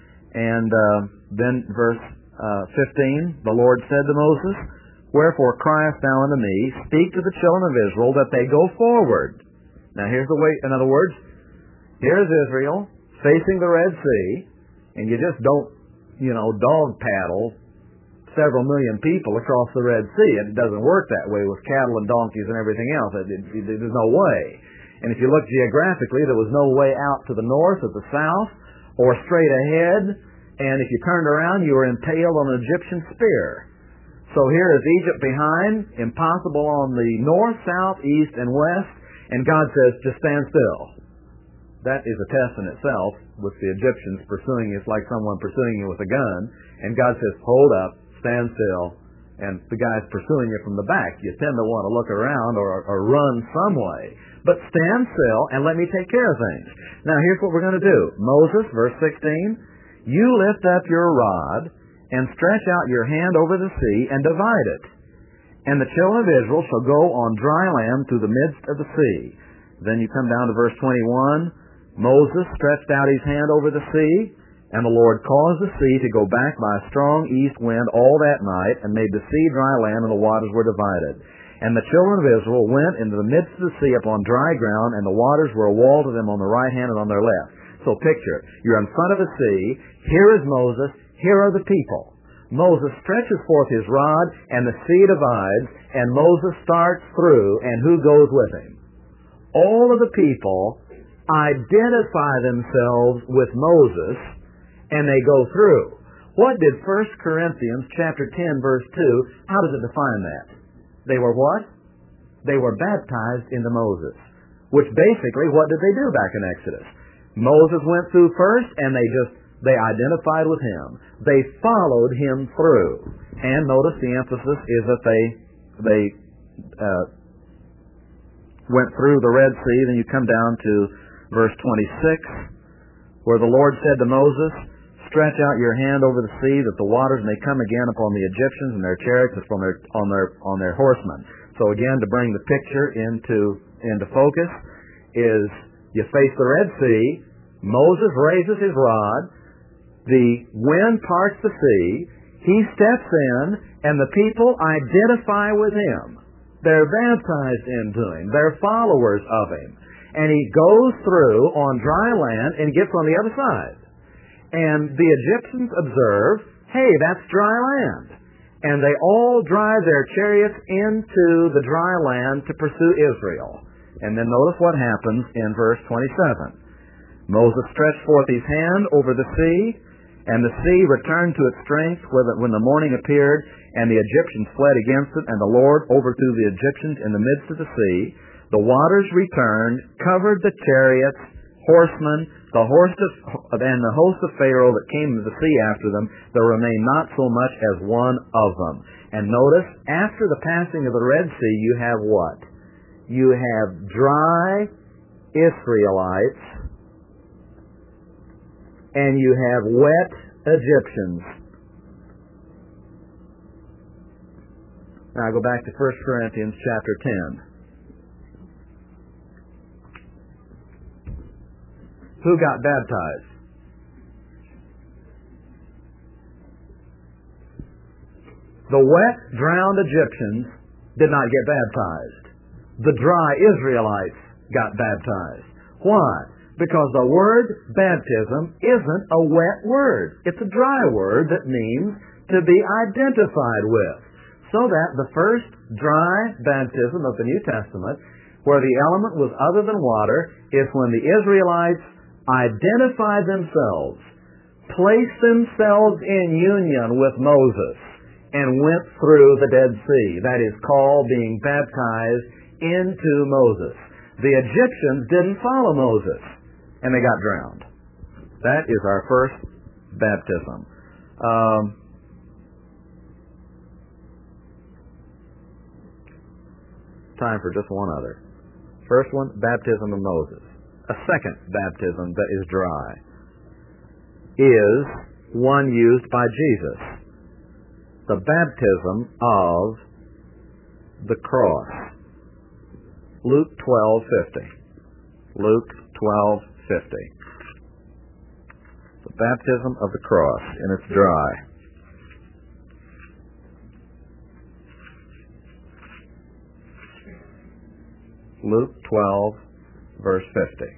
Speaker 3: And uh, then verse uh, fifteen, the Lord said to Moses, "Wherefore criest thou unto me, speak to the children of Israel, that they go forward." Now here's the way, in other words, here's Israel facing the Red Sea, and you just don't, you know, dog paddle several million people across the Red Sea. It doesn't work that way with cattle and donkeys and everything else. It, it, it, there's no way. And if you look geographically, there was no way out to the north or the south or straight ahead. And if you turned around, you were impaled on an Egyptian spear. So here is Egypt behind, impossible on the north, south, east, and west. And God says, just stand still. That is a test in itself, with the Egyptians pursuing you. It's like someone pursuing you with a gun. And God says, hold up, stand still. And the guy's pursuing you from the back. You tend to want to look around or, or run some way. But stand still and let me take care of things. Now here's what we're going to do. Moses, verse sixteen, "You lift up your rod and stretch out your hand over the sea and divide it. And the children of Israel shall go on dry land through the midst of the sea." Then you come down to verse twenty-one. "Moses stretched out his hand over the sea, and the Lord caused the sea to go back by a strong east wind all that night, and made the sea dry land, and the waters were divided. And the children of Israel went into the midst of the sea upon dry ground, and the waters were a wall to them on the right hand and on their left." So picture, you're in front of the sea, here is Moses, here are the people. Moses stretches forth his rod, and the sea divides, and Moses starts through, and who goes with him? All of the people identify themselves with Moses, and they go through. What did First Corinthians chapter ten, verse two, how does it define that? They were what? They were baptized into Moses. Which basically, what did they do back in Exodus? Moses went through first, and they just, they identified with him. They followed him through. And notice the emphasis is that they, they uh, went through the Red Sea. Then you come down to verse twenty-six, where the Lord said to Moses, "Stretch out your hand over the sea, that the waters may come again upon the Egyptians and their chariots and on their on their on their horsemen." So again, to bring the picture into into focus, is you face the Red Sea. Moses raises his rod. The wind parts the sea. He steps in, and the people identify with him. They're baptized into him. They're followers of him. And he goes through on dry land and gets on the other side. And the Egyptians observe, hey, that's dry land. And they all drive their chariots into the dry land to pursue Israel. And then notice what happens in verse twenty-seven. "Moses stretched forth his hand over the sea, and the sea returned to its strength when the morning appeared, and the Egyptians fled against it, and the Lord overthrew the Egyptians in the midst of the sea. The waters returned, covered the chariots, horsemen, the horse of, and the host of Pharaoh that came to the sea after them. There remained not so much as one of them." And notice, after the passing of the Red Sea, you have what? You have dry Israelites, and you have wet Egyptians. Now go back to First Corinthians chapter ten. Who got baptized? The wet, drowned Egyptians did not get baptized. The dry Israelites got baptized. Why? Because the word baptism isn't a wet word. It's a dry word that means to be identified with. So that the first dry baptism of the New Testament, where the element was other than water, is when the Israelites identified themselves, placed themselves in union with Moses, and went through the Dead Sea. That is called being baptized into Moses. The Egyptians didn't follow Moses, and they got drowned. That is our first baptism. Um, time for just one other. First one, baptism of Moses. A second baptism that is dry is one used by Jesus. The baptism of the cross. Luke twelve fifty. Luke twelve fifty. The baptism of the cross, and it's dry. Luke twelve, verse fifty.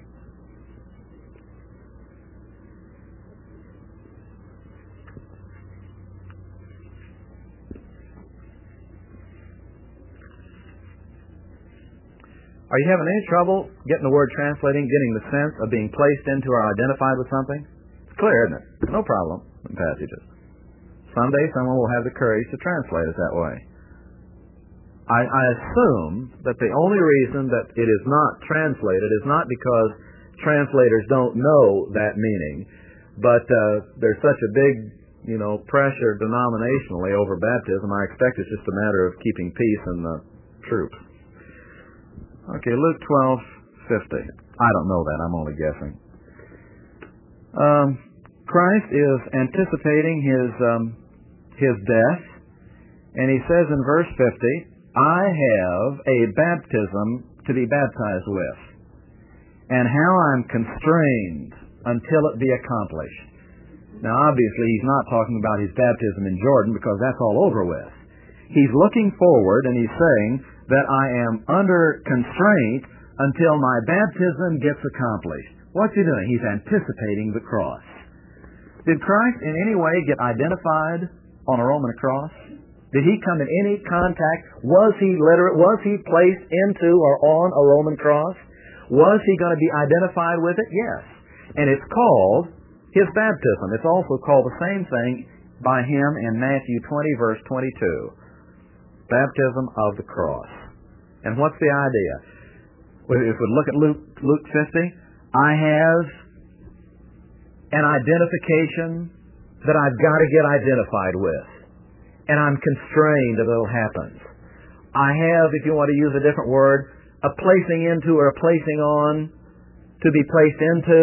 Speaker 3: Are you having any trouble getting the word translating, getting the sense of being placed into or identified with something? It's clear, isn't it? No problem in passages. Someday someone will have the courage to translate it that way. I, I assume that the only reason that it is not translated is not because translators don't know that meaning, but uh, there's such a big, you know, pressure denominationally over baptism. I expect it's just a matter of keeping peace in the troops. Okay, Luke twelve fifty. I don't know that. I'm only guessing. Um, Christ is anticipating his um, his death, and he says in verse fifty, I have a baptism to be baptized with, and how I'm constrained until it be accomplished. Now, obviously, he's not talking about his baptism in Jordan, because that's all over with. He's looking forward, and he's saying that I am under constraint until my baptism gets accomplished. What's he doing? He's anticipating the cross. Did Christ in any way get identified on a Roman cross? Did he come in any contact? Was he literate? Was he placed into or on a Roman cross? Was he going to be identified with it? Yes. And it's called his baptism. It's also called the same thing by him in Matthew twenty, verse twenty-two. Baptism of the cross. And what's the idea? If we look at Luke, Luke fifty, I have an identification that I've got to get identified with. And I'm constrained that it'll happen. I have, if you want to use a different word, a placing into or a placing on, to be placed into,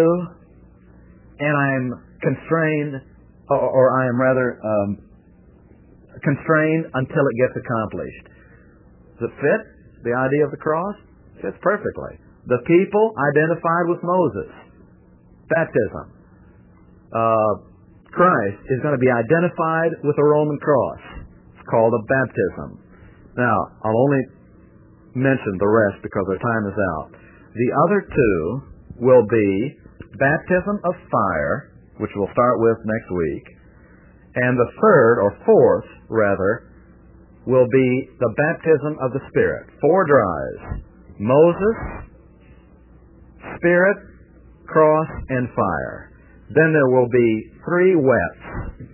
Speaker 3: and I'm constrained, or, or I am rather um, constrained until it gets accomplished. Does it fit the idea of the cross? It fits perfectly. The people identified with Moses. Baptism. Uh, Christ is going to be identified with a Roman cross. It's called a baptism. Now, I'll only mention the rest because our time is out. The other two will be baptism of fire, which we'll start with next week, and the third, or fourth, rather, will be the baptism of the Spirit. Four dries. Moses, Spirit, cross, and fire. Then there will be three wets.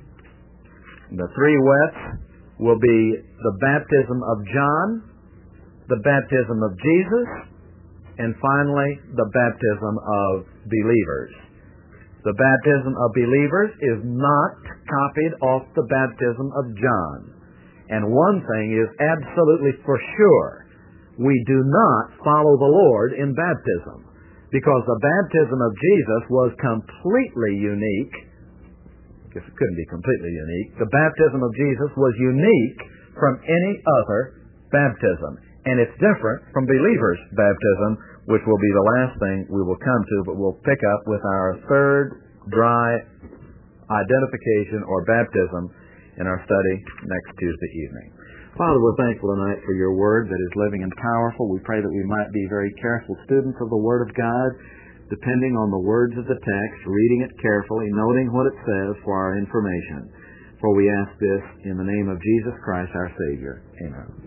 Speaker 3: The three wets will be the baptism of John, the baptism of Jesus, and finally the baptism of believers. The baptism of believers is not copied off the baptism of John. And one thing is absolutely for sure. We do not follow the Lord in baptism, because the baptism of Jesus was completely unique. I guess it couldn't be completely unique. The baptism of Jesus was unique from any other baptism. And it's different from believers' baptism, which will be the last thing we will come to, but we'll pick up with our third dry identification or baptism in our study next Tuesday evening. Father, we're thankful tonight for your word that is living and powerful. We pray that we might be very careful students of the Word of God, depending on the words of the text, reading it carefully, noting what it says for our information. For we ask this in the name of Jesus Christ our Savior. Amen.